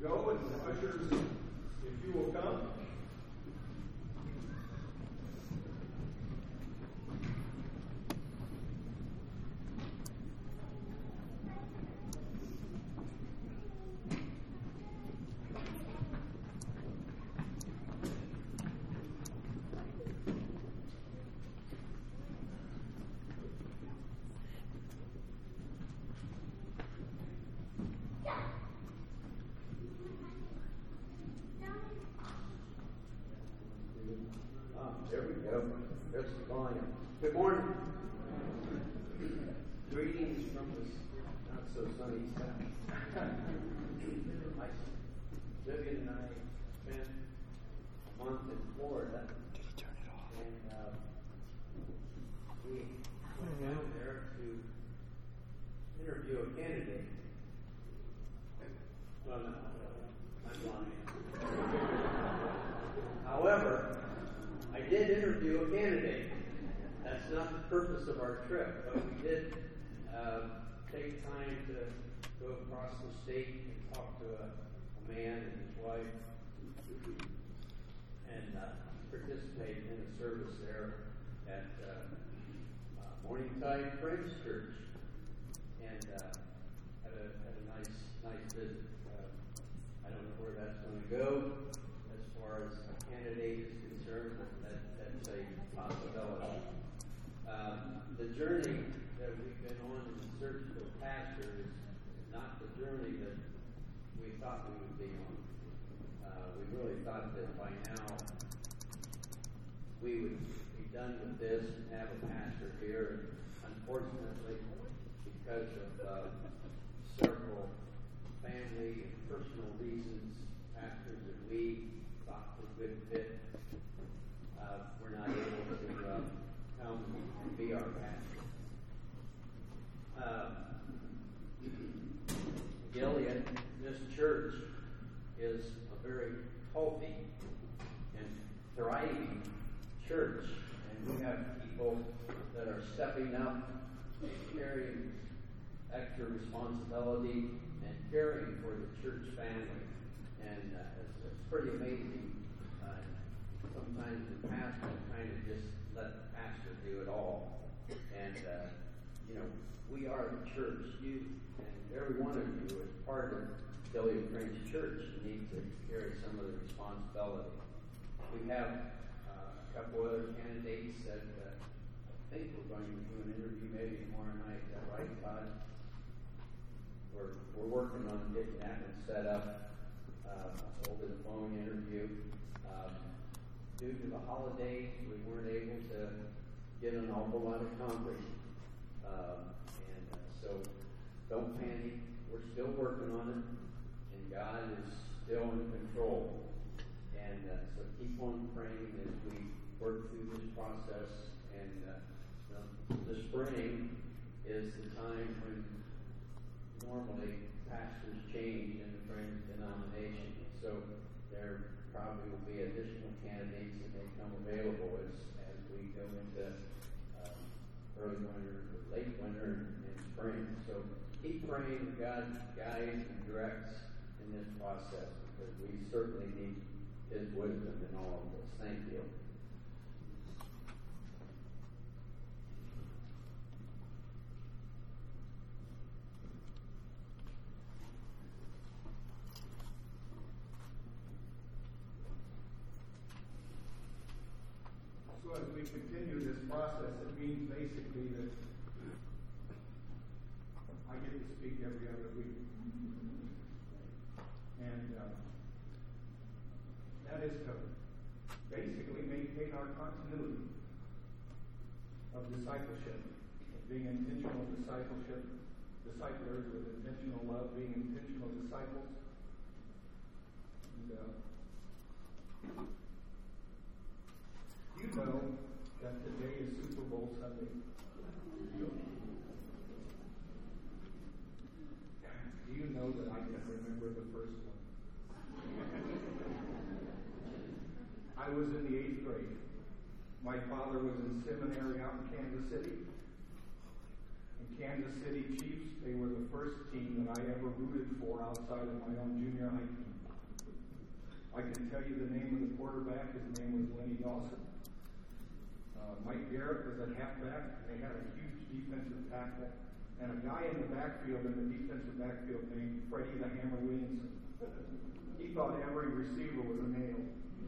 go, and the ushers, if you will come. There we go. There's the volume. Good morning. Greetings from this not so sunny south. Vivian and I spent a month in Florida. Did he turn it off? And we went down there to interview a candidate. Well, no, I'm lying. However, I did interview a candidate. That's not the purpose of our trip, but we did take time to go across the state and talk to a man and his wife and participate in a service there at Morningside Friends Church, and had a nice visit. I don't know where that's going to go as far as a candidate is concerned. That's a possibility. The journey that we've been on in search of a pastor is not the journey that we thought we would be on. We really thought that by now we would be done with this and have a pastor here. And unfortunately, because of several family and personal reasons, pastors that we thought were good fit, we're not able to come and be our pastor. Gilead, this church, is a very healthy and thriving church, and we have people that are stepping up and carrying extra responsibility and caring for the church family, and it's pretty amazing. Sometimes the pastor kind of just let the pastor do it all, and we are the church. You and every one of you is part of Gilead Friends Church. You need to carry some of the responsibility. We have a couple other candidates that I think we're going to do an interview maybe tomorrow night. Is that right, Todd? We're working on getting that one set up over the phone interview. Due to the holidays, we weren't able to get an awful lot accomplished. So don't panic. We're still working on it, and God is still in control. And so keep on praying as we work through this process. And the spring is the time when normally pastors change in the Friends denomination. So there probably will be additional candidates that may come available as we go into early winter, late winter, and spring. So keep praying that God guides and directs in this process, because we certainly need His wisdom in all of this. Thank you. So as we continue this process, it means basically that I get to speak every other week. And that is to basically maintain our continuity of discipleship, of being intentional disciplers with intentional love, being intentional disciples. And you know that today is Super Bowl Sunday. Do you know that I can remember the first one? I was in the 8th grade. My father was in seminary out in Kansas City. And Kansas City Chiefs, they were the first team that I ever rooted for outside of my own junior high team. I can tell you the name of the quarterback. His name was Lenny Dawson. Mike Garrett was at halfback. They had a huge defensive tackle. And a guy in the backfield, in the defensive backfield, named Freddie the Hammer Williamson. He thought every receiver was a nail.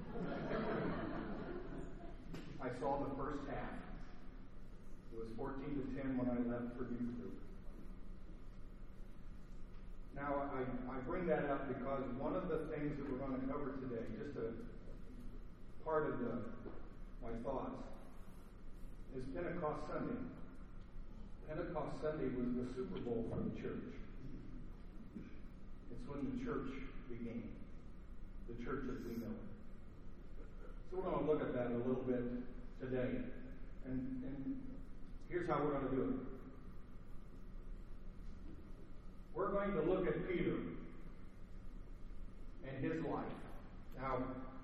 I saw the first half. It was 14-10 when I left for youth group. Now, I bring that up because one of the things that we're going to cover today, just a part of my thoughts, is Pentecost Sunday. Pentecost Sunday was the Super Bowl for the church. It's when the church began, the church as we know it. So we're going to look at that a little bit today. And here's how we're going to do it. We're going to look at Peter and his life. Now,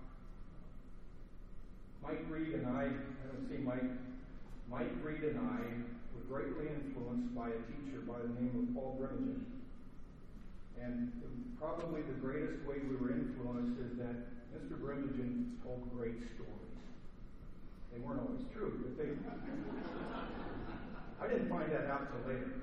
Mike Reed and I don't see Mike Reed and I were greatly influenced by a teacher by the name of Paul Bremigen. And probably the greatest way we were influenced is that Mr. Bremigen told great stories. They weren't always true, but they... I didn't find that out till later.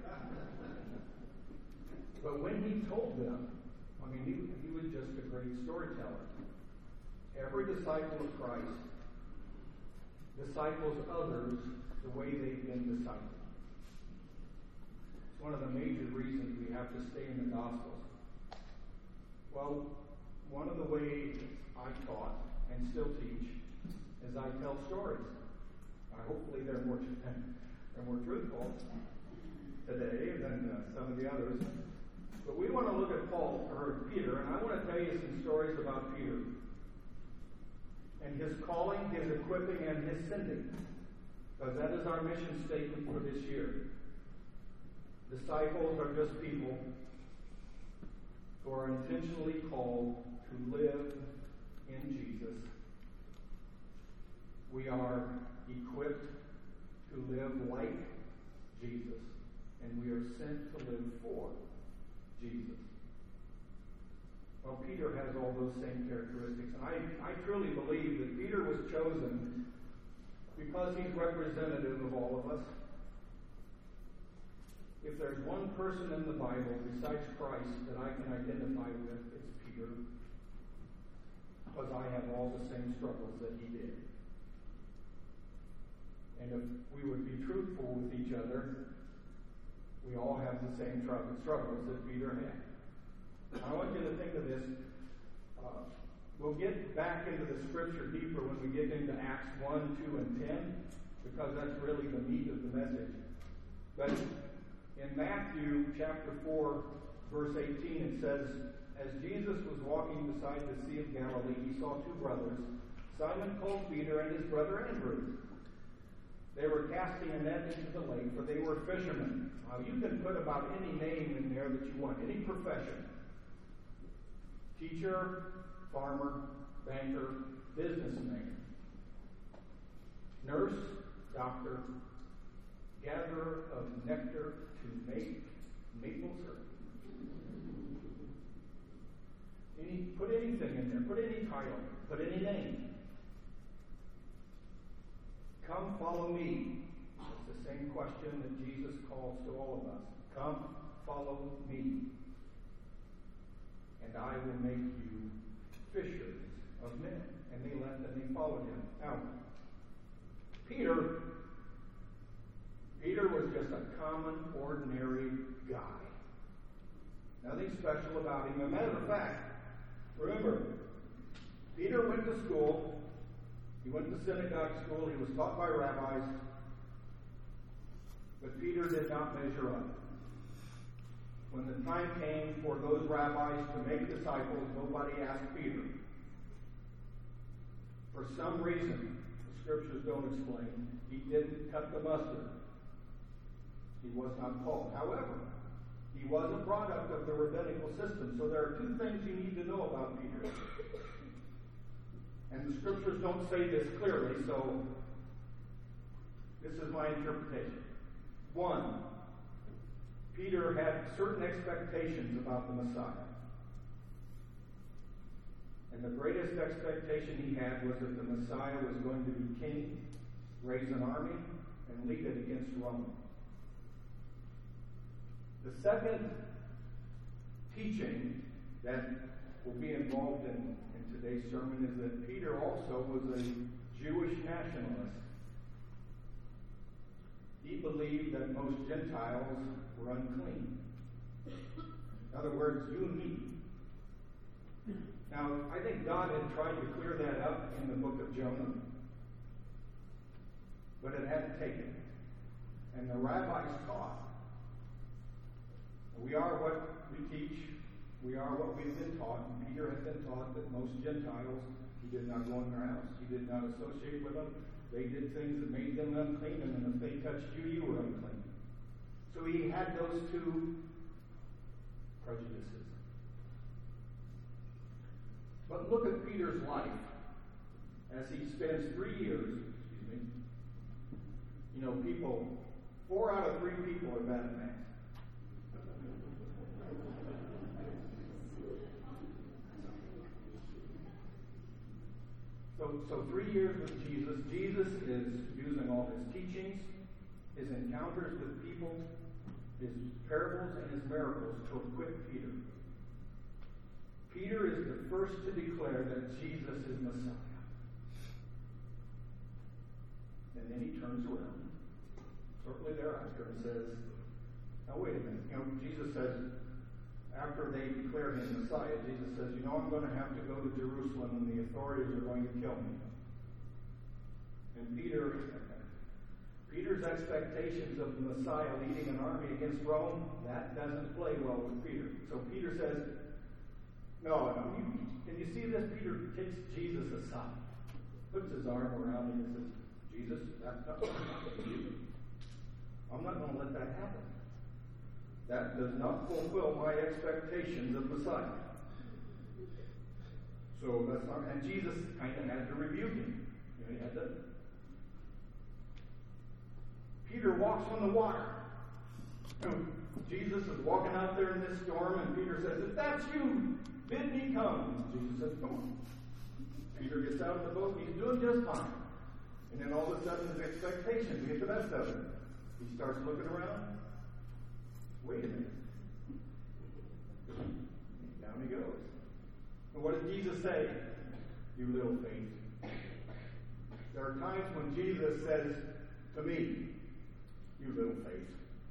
But when he told them, I mean, he was just a great storyteller. Every disciple of Christ disciples others the way they've been discipled. It's one of the major reasons we have to stay in the Gospels. Well, one of the ways I taught and still teach is I tell stories. Hopefully they're more truthful today than some of the others. But we want to look at Peter, and I want to tell you some stories about Peter and his calling, his equipping, and his sending. Because that is our mission statement for this year. Disciples are just people who are intentionally called to live in Jesus. We are equipped to live like Jesus, and we are sent to live for Jesus. Well, Peter has all those same characteristics, and I truly believe that Peter was chosen because he's representative of all of us. If there's one person in the Bible besides Christ that I can identify with, it's Peter, because I have all the same struggles that he did. And if we would be truthful with each other, we all have the same struggles that Peter had. I want you to think of this. We'll get back into the Scripture deeper when we get into Acts 1, 2, and 10, because that's really the meat of the message. But in Matthew chapter 4, verse 18, it says, "As Jesus was walking beside the Sea of Galilee, he saw two brothers, Simon called Peter and his brother Andrew. They were casting a net into the lake, for they were fishermen." Now, you can put about any name in there that you want, any profession. Teacher, farmer, banker, businessman, nurse, doctor, gatherer of nectar to make maple syrup. Put anything in there. Put any title. Put any name. Come, follow me. It's the same question that Jesus calls to all of us. Come, follow me, and I will make you fishers of men. And they left and they followed him. Now, Peter was just a common, ordinary guy. Nothing special about him. As a matter of fact, remember, Peter went to school. He went to synagogue school. He was taught by rabbis. But Peter did not measure up. When the time came for those rabbis to make disciples, nobody asked Peter. For some reason, the Scriptures don't explain, he didn't cut the mustard. He was not called. However, he was a product of the rabbinical system. So there are two things you need to know about Peter. And the Scriptures don't say this clearly, so this is my interpretation. One, Peter had certain expectations about the Messiah. And the greatest expectation he had was that the Messiah was going to be king, raise an army, and lead it against Rome. The second teaching that will be involved in today's sermon is that Peter also was a Jewish nationalist. He believed that most Gentiles were unclean. In other words, you and me. Now, I think God had tried to clear that up in the book of Jonah, but it hadn't taken. And the rabbis taught. We are what we teach. We are what we've been taught. And Peter had been taught that most Gentiles, he did not go in their house. He did not associate with them. They did things that made them unclean, and if they touched you, you were unclean. So he had those two prejudices. But look at Peter's life as he spends 3 years, people, 4 out of 3 people are bad at math. So 3 years with Jesus. Jesus is using all his teachings, his encounters with people, his parables, and his miracles to equip Peter. Peter is the first to declare that Jesus is Messiah. And then he turns around, shortly thereafter, and says, now wait a minute. Jesus says, after they declare him Messiah, Jesus says, I'm going to have to go to Jerusalem and the authorities are going to kill me. And Peter's expectations of the Messiah leading an army against Rome, that doesn't play well with Peter. So Peter says, no, can you see this? Peter takes Jesus aside, puts his arm around him and says, Jesus, that's not going to happen to you. I'm not going to let that happen. That does not fulfill my expectations of Messiah. So that's not, and Jesus kind of had to rebuke him. He had to. Peter walks on the water. Jesus is walking out there in this storm, and Peter says, if that's you, bid me come. Jesus says, come on. Peter gets out of the boat, and he's doing just fine. And then all of a sudden, his expectations get the best of him. He starts looking around. Wait a minute. Down he goes. And what did Jesus say? You little faith. There are times when Jesus says to me, you little faith.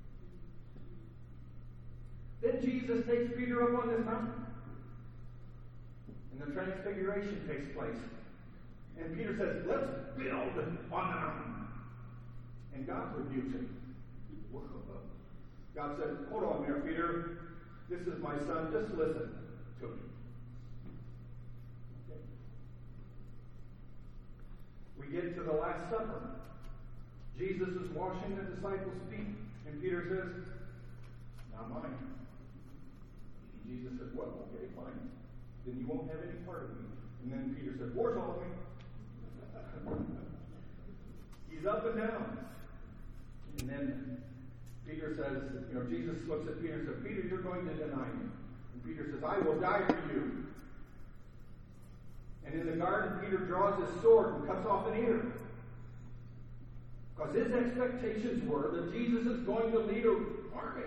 Then Jesus takes Peter up on this mountain. And the transfiguration takes place. And Peter says, let's build on the mountain. And God rebukes him. God said, hold on there, Peter. This is my son. Just listen to me. Okay. We get to the Last Supper. Jesus is washing the disciples' feet. And Peter says, not mine. And Jesus said, well, okay, fine. Then you won't have any part of me. And then Peter said, war's all of me. He's up and down. And then Peter says, Jesus looks at Peter and says, Peter, you're going to deny me. And Peter says, I will die for you. And in the garden, Peter draws his sword and cuts off an ear. Because his expectations were that Jesus is going to lead an army.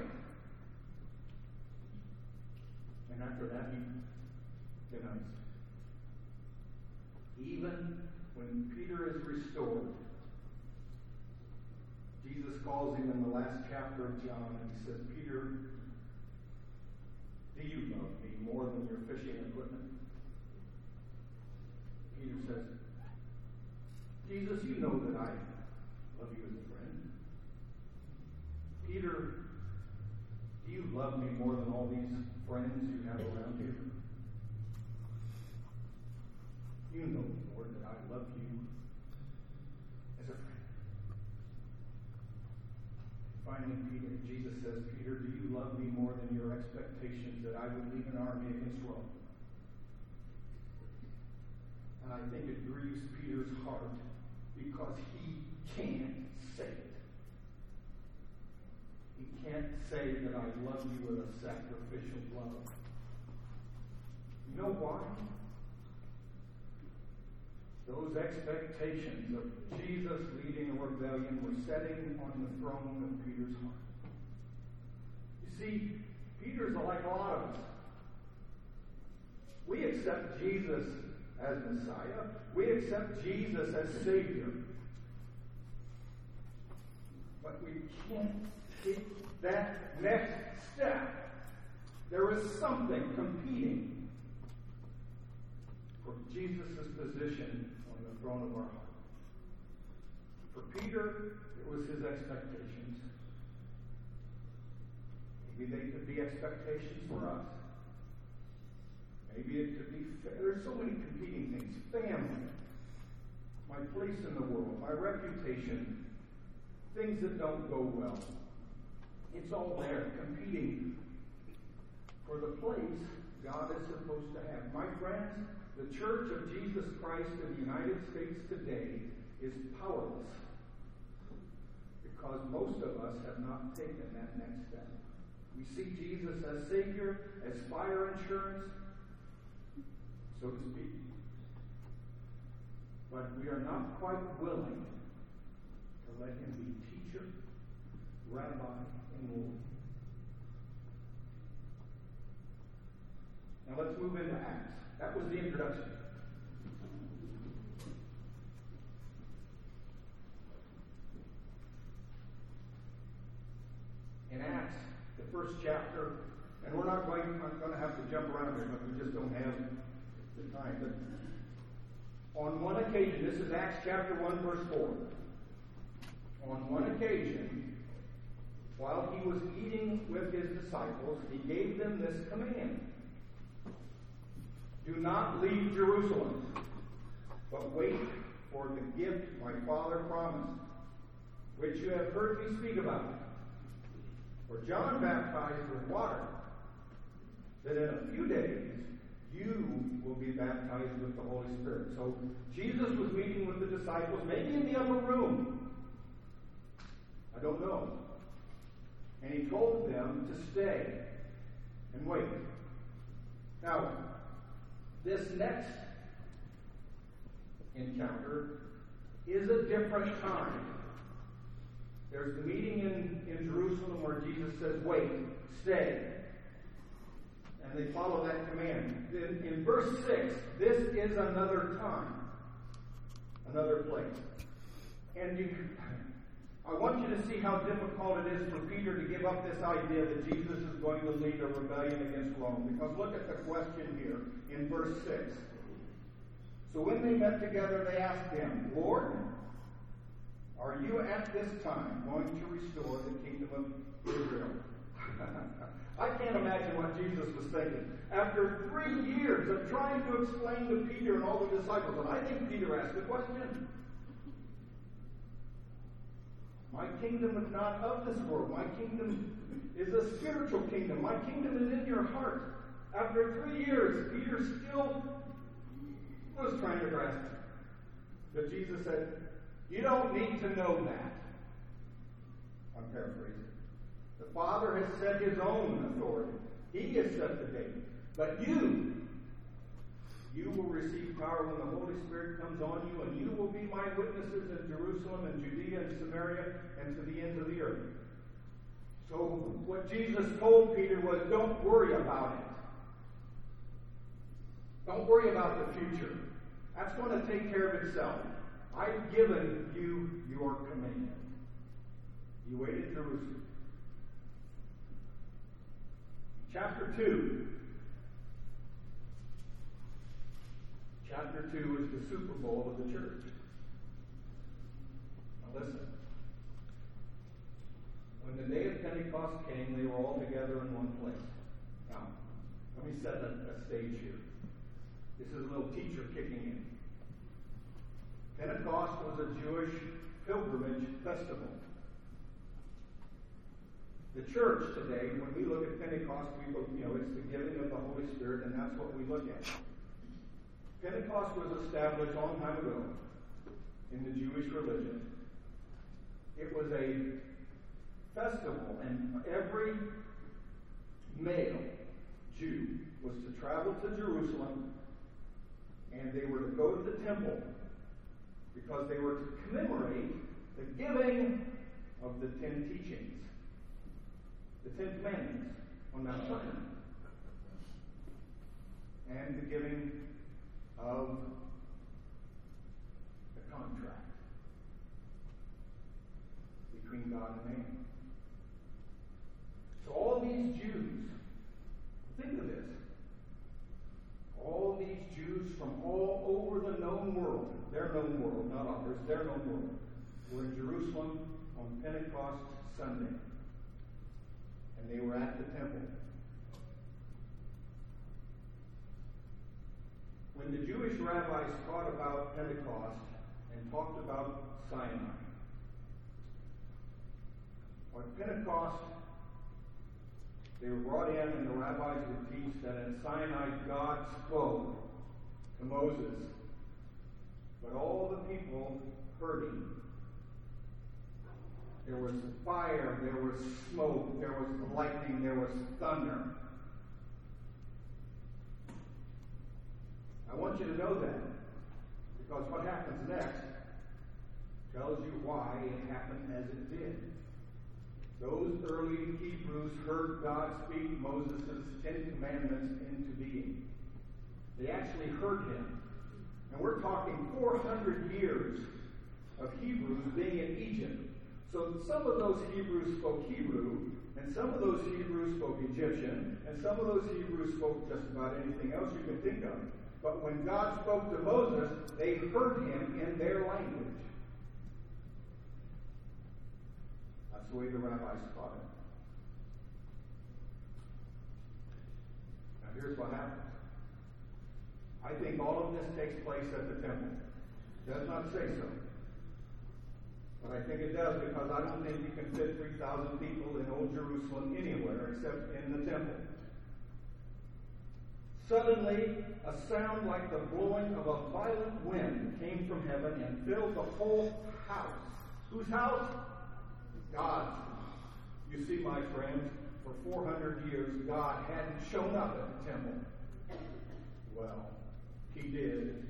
And after that, he denies. Even when Peter is restored, Jesus calls him in the last chapter of John, and he says, Peter, do you love me more than your fishing equipment? Peter says, Jesus, you know that I love you as a friend. Peter, do you love me more than all these friends you have around you? You know, Lord, that I love you as a friend. Finally, Jesus says, Peter, do you love me more than your expectations that I would lead an army against Rome? And I think it grieves Peter's heart because he can't say it. He can't say that I love you with a sacrificial love. You know why? Those expectations of Jesus leading a rebellion were setting on the throne of Peter's heart. You see, Peter's like a lot of us. We accept Jesus as Messiah. We accept Jesus as Savior. But we can't take that next step. There is something competing for Jesus' position on the throne of our heart. For Peter, it was his expectations. Maybe they could be expectations for us. Maybe it could be, there's so many competing things. Family, my place in the world, my reputation, things that don't go well. It's all there, competing for the place God is supposed to have. My friends, the Church of Jesus Christ in the United States today is powerless because most of us have not taken that next step. We see Jesus as Savior, as fire insurance, so to speak. But we are not quite willing to let him be teacher, rabbi, and Lord. Now let's move into Acts. That was the introduction. In Acts, the first chapter, and we're not going to have to jump around here because we just don't have the time. But on one occasion, this is Acts chapter 1, verse 4. On one occasion, while he was eating with his disciples, he gave them this command. Do not leave Jerusalem, but wait for the gift my Father promised, which you have heard me speak about. For John baptized with water, that in a few days you will be baptized with the Holy Spirit. So Jesus was meeting with the disciples, maybe in the upper room. I don't know. And he told them to stay and wait. Now, this next encounter is a different time. There's the meeting in Jerusalem where Jesus says, wait, stay. And they follow that command. In verse 6, this is another time, another place. And I want you to see how difficult it is for Peter to give up this idea that Jesus is going to lead a rebellion against Rome. Because look at the question here in verse 6. So when they met together, they asked him, Lord, are you at this time going to restore the kingdom of Israel? I can't imagine what Jesus was thinking. After 3 years of trying to explain to Peter and all the disciples, and I think Peter asked the question, my kingdom is not of this world. My kingdom is a spiritual kingdom. My kingdom is in your heart. After 3 years, Peter still was trying to grasp it. But Jesus said, you don't need to know that. I'm paraphrasing. The Father has set his own authority. He has set the date. But you will receive power when the Holy Spirit comes on you, and you will be my witnesses in Jerusalem and Judea and Samaria and to the ends of the earth. So what Jesus told Peter was, don't worry about it. Don't worry about the future. That's going to take care of itself. I've given you your command. You wait in Jerusalem. Chapter 2. Chapter 2 is the Super Bowl of the church. Now listen. When the day of Pentecost came, they were all together in one place. Now, let me set a stage here. This is a little teacher kicking in. Pentecost was a Jewish pilgrimage festival. The church today, when we look at Pentecost, it's the giving of the Holy Spirit, and that's what we look at. Pentecost was established a long time ago in the Jewish religion. It was a festival, and every male Jew was to travel to Jerusalem, and they were to go to the temple because they were to commemorate the giving of the 10 teachings, the 10 commandments on Mount Sinai, and the giving of the contract between God and man. So all these Jews, think of this, all these Jews from all over the known world, their known world, not ours, their known world, were in Jerusalem on Pentecost Sunday. And they were at the temple. When the Jewish rabbis taught about Pentecost and talked about Sinai, on Pentecost, they were brought in, and the rabbis would teach that at Sinai God spoke to Moses, but all the people heard him. There was fire, there was smoke, there was lightning, there was thunder. I want you to know that, because what happens next tells you why it happened as it did. Those early Hebrews heard God speak Moses' 10 commandments into being. They actually heard him. And we're talking 400 years of Hebrews being in Egypt. So some of those Hebrews spoke Hebrew, and some of those Hebrews spoke Egyptian, and some of those Hebrews spoke just about anything else you can think of. But when God spoke to Moses, they heard him in their language. That's the way the rabbis taught it. Now here's what happens. I think all of this takes place at the temple. It does not say so. But I think it does, because I don't think you can fit 3,000 people in Old Jerusalem anywhere except in the temple. Suddenly, a sound like the blowing of a violent wind came from heaven and filled the whole house. Whose house? God's. You see, my friends, for 400 years, God hadn't shown up at the temple. Well, he did.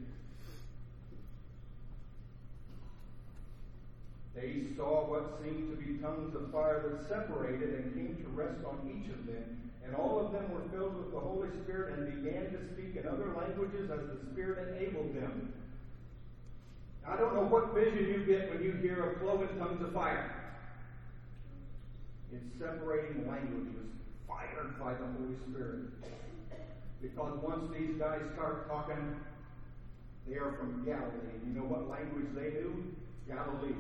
They saw what seemed to be tongues of fire that separated and came to rest on each of them. And all of them were filled with the Holy Spirit and began to speak in other languages as the Spirit enabled them. I don't know what vision you get when you hear of cloven tongues of fire. It's separating languages fired by the Holy Spirit. Because once these guys start talking, they are from Galilee. You know what language they knew? Galilee.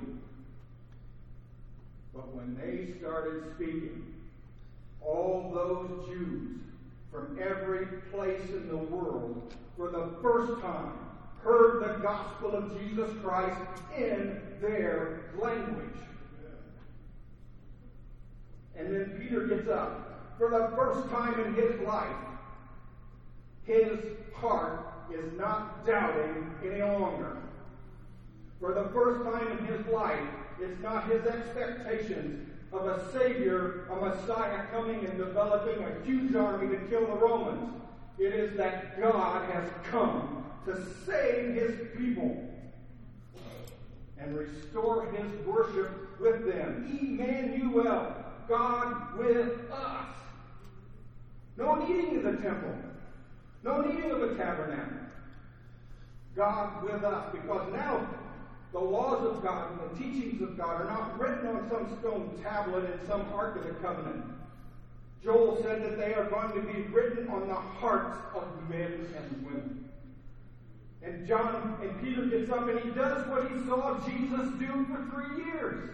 But when they started speaking, all those Jews from every place in the world, for the first time, heard the gospel of Jesus Christ in their language. And then Peter gets up. For the first time in his life, his heart is not doubting any longer. For the first time in his life, it's not his expectations of a Savior, a Messiah coming and developing a huge army to kill the Romans. It is that God has come to save his people and restore his worship with them. Emmanuel, God with us. No needing of the temple. No needing of a tabernacle. God with us, because now the laws of God and the teachings of God are not written on some stone tablet in some Ark of the Covenant. Joel said that they are going to be written on the hearts of men and women. And Peter gets up and he does what he saw Jesus do for 3 years.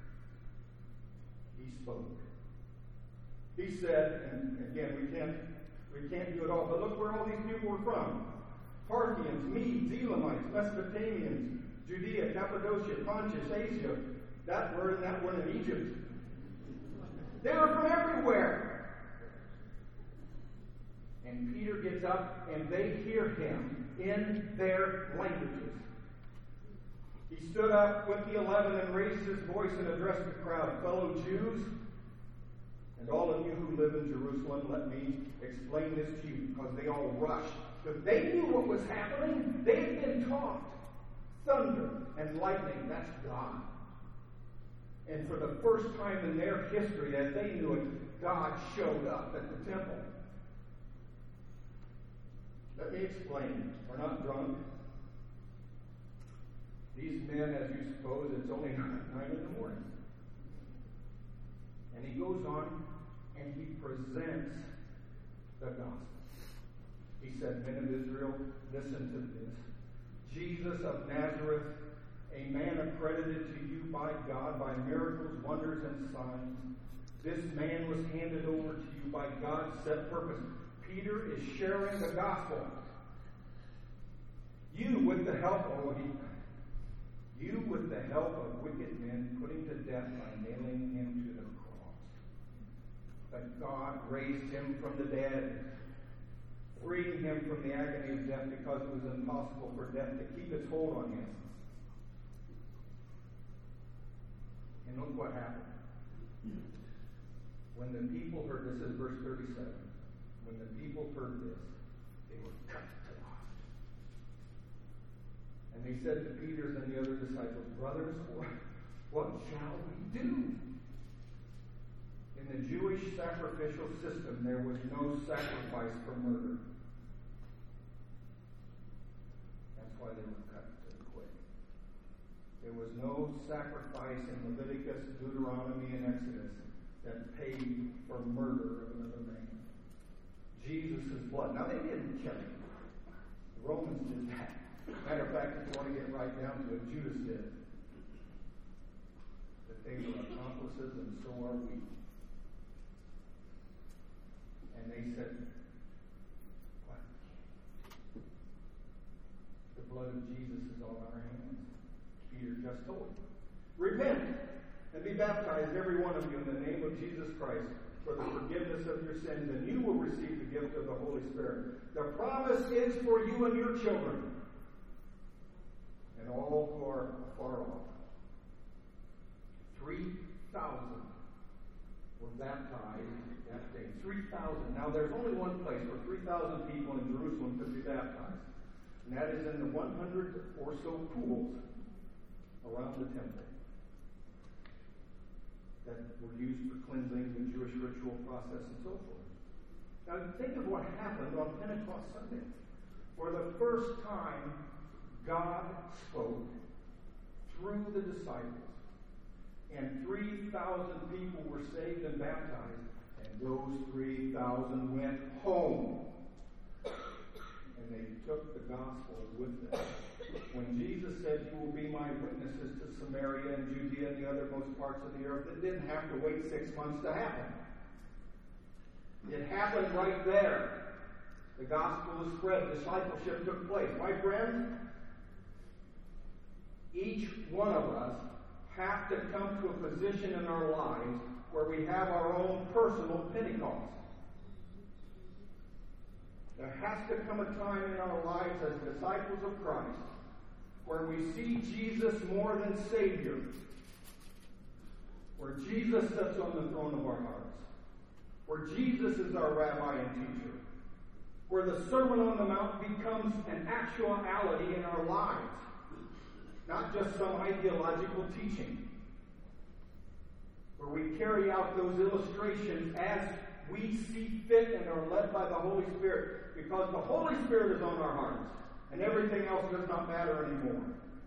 He spoke. He said, and again, we can't do it all, but look where all these people were from. Parthians, Medes, Elamites, Mesopotamians, Judea, Cappadocia, Pontus, Asia, that one in Egypt. They were from everywhere. And Peter gets up and they hear him in their languages. He stood up with the 11 and raised his voice and addressed the crowd. Fellow Jews, and all of you who live in Jerusalem, let me explain this to you, because they all rushed. Because they knew what was happening. They had been taught thunder and lightning. That's God. And for the first time in their history, as they knew it, God showed up at the temple. Let me explain. We're not drunk. These men, as you suppose, it's only 9 in the morning. And he goes on and he presents the gospel. He said, "Men of Israel, listen to this. Jesus of Nazareth, a man accredited to you by God by miracles, wonders, and signs. This man was handed over to you by God's set purpose." Peter is sharing the gospel. You with the help of wicked men, putting to death by nailing him to the cross. But God raised him from the dead, freeing him from the agony of death, because it was impossible for death to keep its hold on him. And look what happened. When the people heard, this is verse 37, when the people heard this, they were cut to the heart. And they said to Peter and the other disciples, "Brothers, what shall we do?" In the Jewish sacrificial system, there was no sacrifice for murder. That's why they were cut to the quick. There was no sacrifice in Leviticus, Deuteronomy, and Exodus that paid for murder of another man. Jesus' blood. Now, they didn't kill him. The Romans did that. Matter of fact, if you want to get right down to it, Judas did. That they were accomplices, and so are we. And they said, "What? The blood of Jesus is on our hands." Peter just told them, "Repent and be baptized, every one of you, in the name of Jesus Christ, for the forgiveness of your sins, and you will receive the gift of the Holy Spirit. The promise is for you and your children, and all who are far off." 3,000 were baptized that day. 3,000. Now, there's only one place where 3,000 people in Jerusalem could be baptized, and that is in the 100 or so pools around the temple that were used for cleansing, the Jewish ritual process, and so forth. Now, think of what happened on Pentecost Sunday. For the first time, God spoke through the disciples, and 3,000 people were saved and baptized, and those 3,000 went home, and they took the gospel with them. When Jesus said, "You will be my witnesses to Samaria and Judea and the othermost parts of the earth," it didn't have to wait 6 months to happen. It happened right there. The gospel was spread. Discipleship took place. My friends, each one of us have to come to a position in our lives where we have our own personal Pentecost. There has to come a time in our lives as disciples of Christ where we see Jesus more than Savior, where Jesus sits on the throne of our hearts, where Jesus is our rabbi and teacher, where the Sermon on the Mount becomes an actuality in our lives, not just some ideological teaching, where we carry out those illustrations as we see fit and are led by the Holy Spirit, because the Holy Spirit is on our hearts, and everything else does not matter anymore.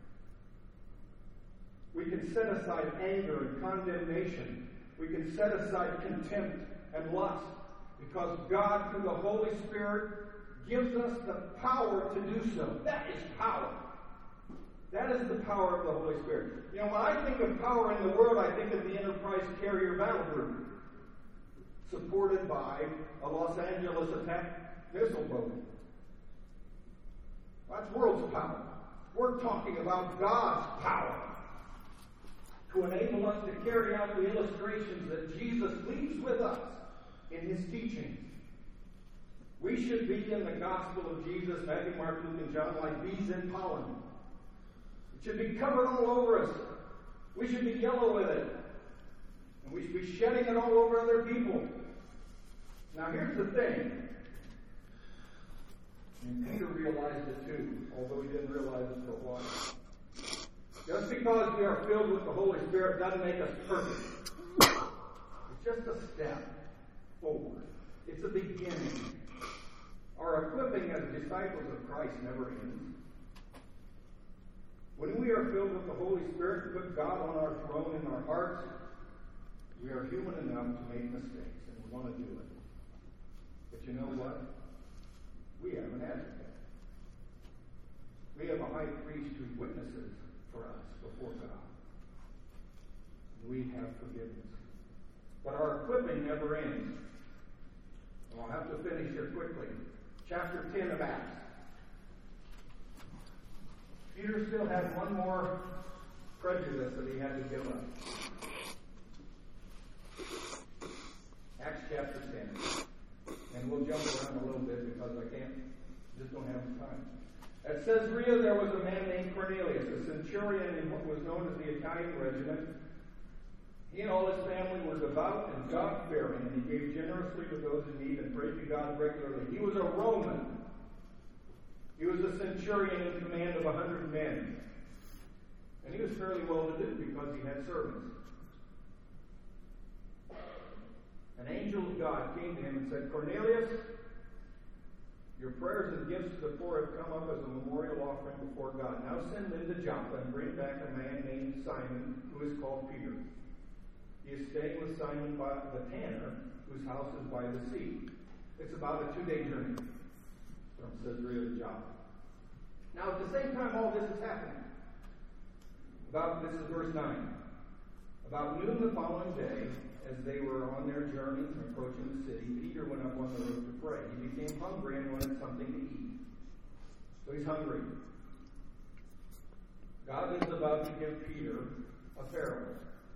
We can set aside anger and condemnation. We can set aside contempt and lust, because God, through the Holy Spirit, gives us the power to do so. That is power. That is the power of the Holy Spirit. You know, when I think of power in the world, I think of the Enterprise Carrier Battle Group, supported by a Los Angeles attack missile boat. That's world's power. We're talking about God's power to enable us to carry out the illustrations that Jesus leaves with us in his teachings. We should be in the gospel of Jesus, Matthew, Mark, Luke, and John, like bees in pollen. It should be covered all over us. We should be yellow with it. And we should be shedding it all over other people. Now here's the thing. And Peter realized it too, although he didn't realize it for a while. Just because we are filled with the Holy Spirit doesn't make us perfect. It's just a step forward. It's a beginning. Our equipping as disciples of Christ never ends. When we are filled with the Holy Spirit and put God on our throne in our hearts, we are human enough to make mistakes, and we want to do it. But you know what? We have an advocate. We have a high priest who witnesses for us before God. We have forgiveness. But our equipping never ends. And I'll have to finish here quickly. Chapter 10 of Acts. Peter still had one more prejudice that he had to give up. Acts chapter 10. And we'll jump around a little bit because just don't have time. At Caesarea there was a man named Cornelius, a centurion in what was known as the Italian regiment. He and all his family were devout and God-fearing, and he gave generously to those in need and prayed to God regularly. He was a Roman. He was a centurion in command of 100 men. And he was fairly well-to-do because he had servants. An angel of God came to him and said, Cornelius, your prayers and gifts to the poor have come up as a memorial offering before God. Now send men to Joppa and bring back a man named Simon, who is called Peter. He is staying with Simon the tanner, whose house is by the sea. It's about a 2-day journey from Caesarea to Joppa. Now, at the same time all this is happening, this is verse 9. About noon the following day, as they were on their journey and approaching the city, Peter went up on the roof to pray. He became hungry and wanted something to eat. So he's hungry. God is about to give Peter a parable.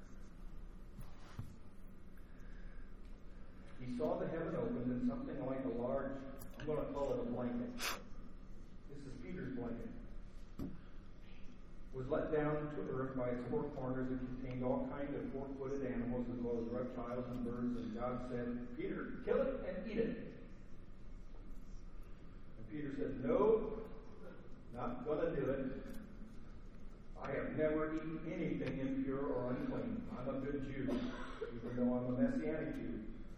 He saw the heaven opened and something like a large, I'm going to call it a blanket. This is Peter's blanket. Was let down to earth by its four corners. It contained all kinds of four-footed animals as well as reptiles and birds. And God said, Peter, kill it and eat it. And Peter said, no, not going to do it. I have never eaten anything impure or unclean. I'm a good Jew, even though I'm a Messianic Jew.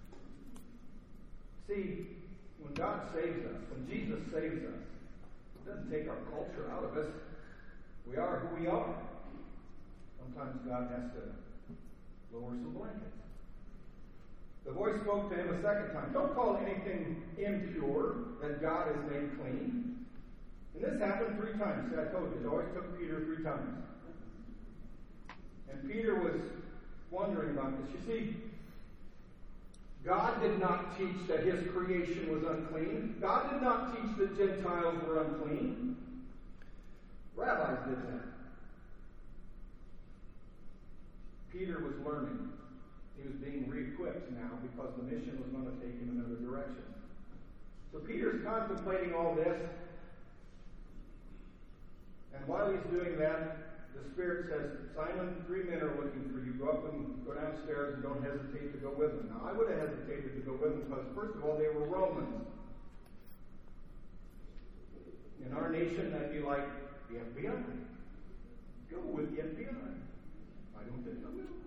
See, when God saves us, when Jesus saves us, it doesn't take our culture out of us. We are who we are. Sometimes God has to lower some blankets. The voice spoke to him a second time. Don't call anything impure that God has made clean. And this happened 3 times. See, I told you, it always took Peter 3 times. And Peter was wondering about this. You see, God did not teach that his creation was unclean. God did not teach that Gentiles were unclean. Rabbis did that. Peter was learning. He was being re-equipped now because the mission was going to take him another direction. So Peter's contemplating all this. And while he's doing that, the Spirit says, Simon, 3 men are looking for you. Go up and go downstairs and don't hesitate to go with them. Now, I would have hesitated to go with them because, first of all, they were Romans. In our nation, that'd be like the FBI. Go with the FBI. I don't think I will.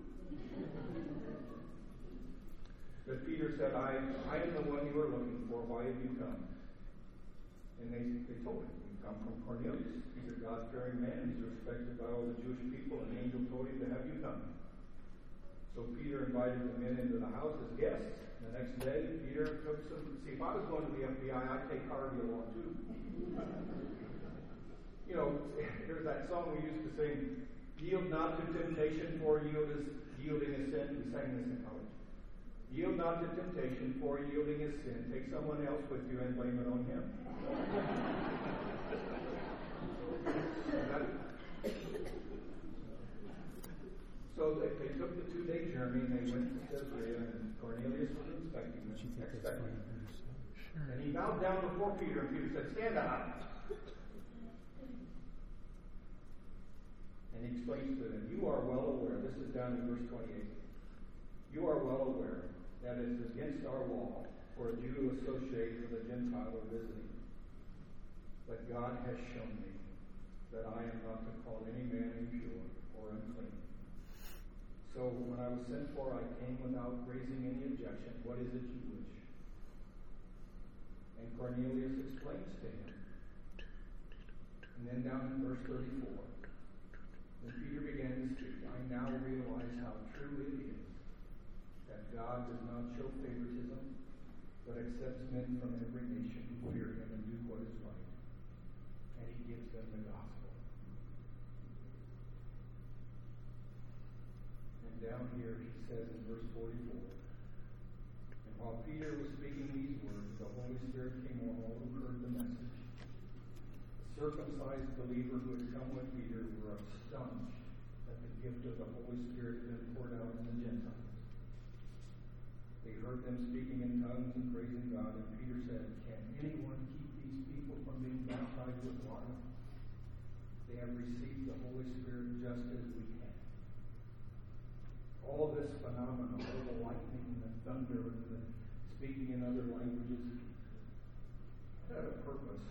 But Peter said, I am the one you are looking for. Why have you come? And they told him, we come from Cornelius. He's a God-fearing man. He's respected by all the Jewish people. An angel told him to have you come. So Peter invited the men into the house as guests. The next day, Peter took some... See, if I was going to the FBI, I'd take Harvey along too. You know, there's that song we used to sing, yield not to temptation, for yielding is sin. We sang this in college. Yield not to temptation, for yielding is sin. Take someone else with you and blame it on him. So they took the 2-day journey and they went to Caesarea, and Cornelius was expecting them. And he bowed down before Peter, and Peter said, stand up. And he explains to them, you are well aware, this is down in verse 28, you are well aware that it is against our law for a Jew to associate with a Gentile or visiting. But God has shown me that I am not to call any man impure or unclean. So when I was sent for, I came without raising any objection. What is it you wish? And Cornelius explains to him. And then down in verse 34, when Peter began to speak, I now realize how true it is that God does not show favoritism, but accepts men from every nation who fear him and do what is right. And he gives them the gospel. And down here he says in verse 44, and while Peter was speaking these words, the Holy Spirit came on all who heard the message. The circumcised believer who had come with Peter were astonished that the gift of the Holy Spirit had been poured out on the Gentiles. They heard them speaking in tongues and praising God, and Peter said, can anyone keep these people from being baptized with water? They have received the Holy Spirit just as we have. All this phenomenon, all the lightning and the thunder and the speaking in other languages, had a purpose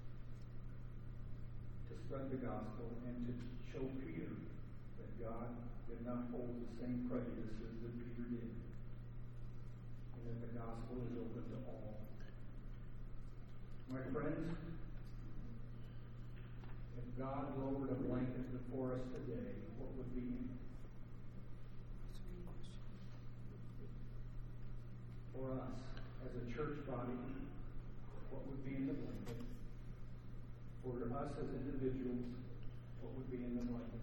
to spread the gospel and to show Peter that God did not hold the same prejudices that Peter did. That the gospel is open to all. My friends, if God lowered a blanket before us today, what would be in it? For us, as a church body, what would be in the blanket? For us as individuals, what would be in the blanket?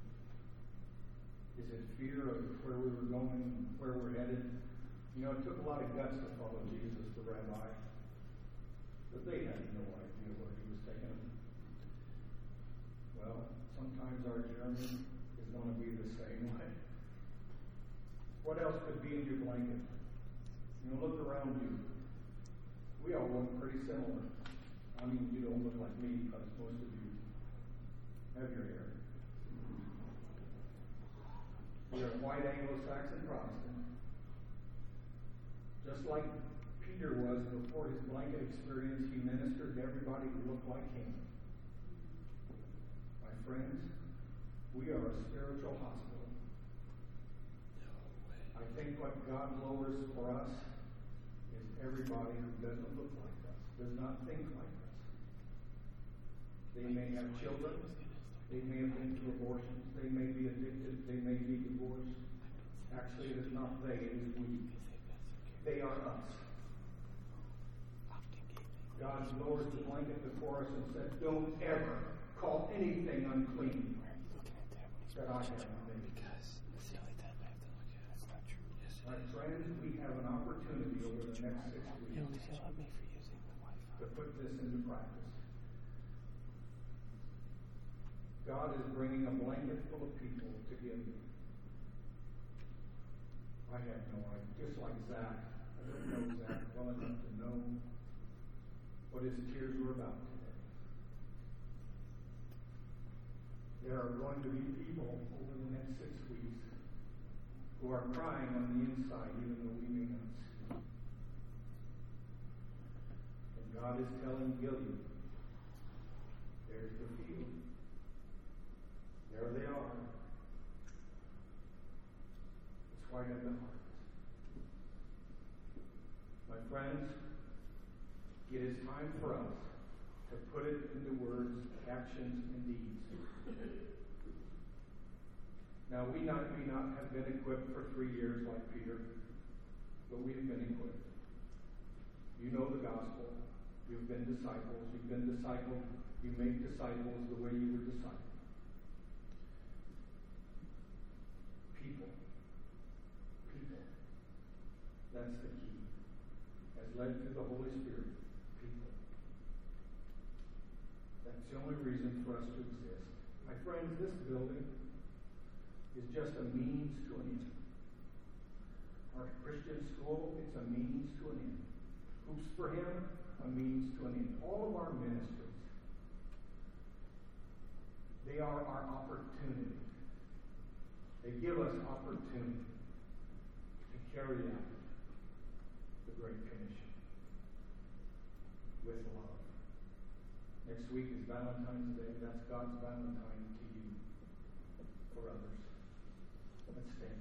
Is it fear of where we were going, where we're headed? You know, it took a lot of guts to follow Jesus, the rabbi. But they had no idea where he was taking them. Well, sometimes our journey is going to be the same way. What else could be in your blanket? You know, look around you. We all look pretty similar. I mean, you don't look like me because most of you have your hair. You're a white Anglo-Saxon Protestant. Just like Peter was before his blanket experience, he ministered to everybody who looked like him. My friends, we are a spiritual hospital. I think what God lowers for us is everybody who doesn't look like us, does not think like us. They may have children. They may have been through abortions. They may be addicted. They may be divorced. Actually, it is not they, it is we. They are us. God lowered the blanket before us and said, don't ever call anything unclean that I have made. Because that's the only time I have to look at it. It's not true. Yes, My friends, we have an opportunity over the next 6 weeks you only tell me for using the Wi-Fi. to put this into practice. God is bringing a blanket full of people to give you. I have no idea. Just like Zach. I don't know Zach well enough to know what his tears were about today. There are going to be people over the next 6 weeks who are crying on the inside, even though we may not see. And God is telling Gilead, there's the field. There they are. It's white at the heart. My friends, it is time for us to put it into words, actions, and deeds. Now, we may not have been equipped for 3 years like Peter, but we've been equipped. You know the gospel. You've been disciples. You've been discipled. You make disciples the way you were discipled. People. That's the key. As led through the Holy Spirit. People. That's the only reason for us to exist. My friends, this building is just a means to an end. Our Christian school, it's a means to an end. Hoops for Him, a means to an end. All of our ministries, they are our opportunity. They give us opportunity to carry out the Great Commission with love. Next week is Valentine's Day. That's God's Valentine to you for others. Let's stand.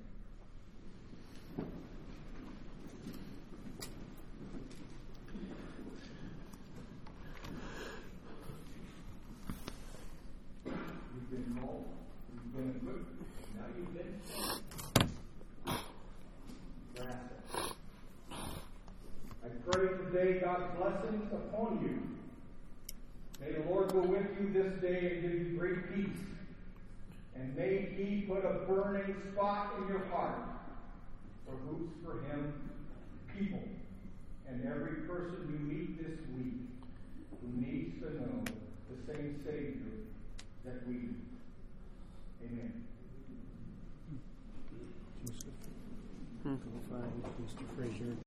You've been called. You've been equipped. Now you've been. Grasp it. I pray today God's blessings upon you. May the Lord go with you this day and give you great peace. And may He put a burning spot in your heart for who's for Him, people, and every person you meet this week who needs to know the same Savior that we do. Amen. Go find Mr. Frazier.